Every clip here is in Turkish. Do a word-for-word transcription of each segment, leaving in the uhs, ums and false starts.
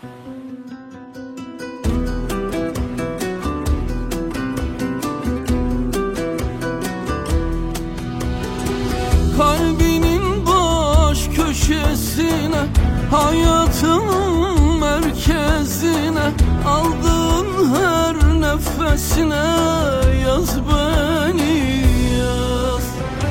Kalbinin baş köşesine, hayatın merkezine, aldığın her nefesine yaz beni yaz.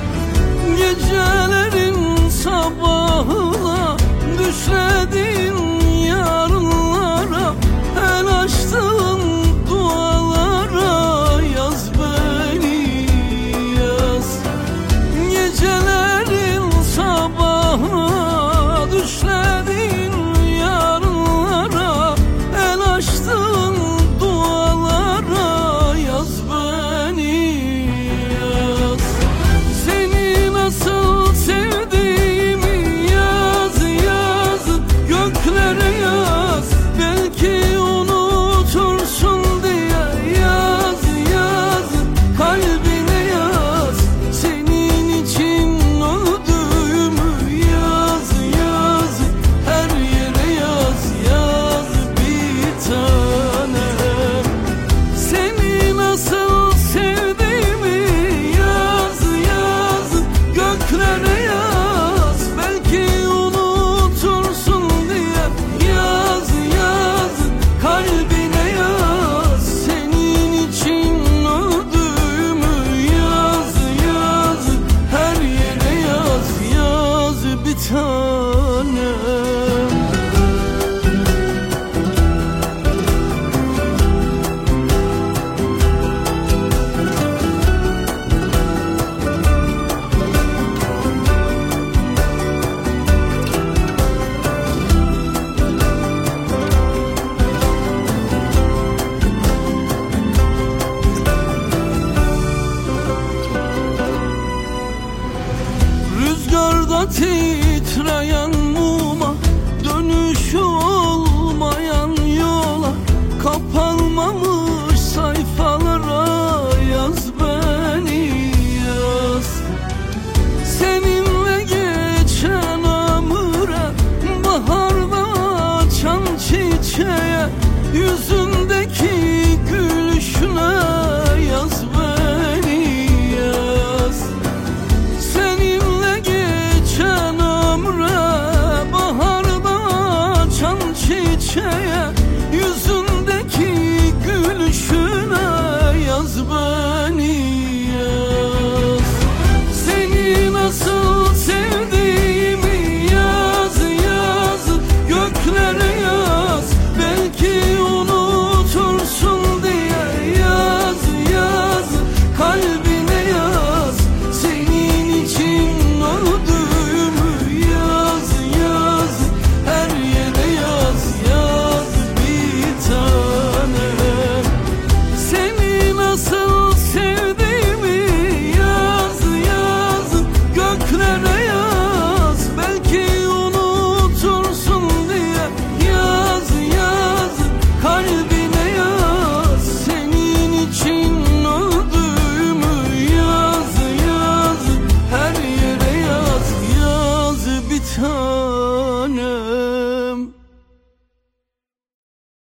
Gecelerin sabahına, düşlediğin yarınlara, el açtığın dualara yaz beni yaz. Gecelerin sabahına, düşlediğin yarınlara, el açtığın dualara yaz beni yaz. Seni nasıl sevdiğimi yaz yaz, göklere yaz. Belki unutursun diye yaz yaz, kalbine yaz. Senin için öldüğümü yaz yaz, her yere yaz yaz bir tanem. Seni nasıl sevdiğimi yaz yaz, göklere yaz. Belki unutursun diye yaz yaz, kalbine yaz. Senin için öldüğümü yaz yaz, her yere yaz yaz bir tanem. Rüzgarda titreyen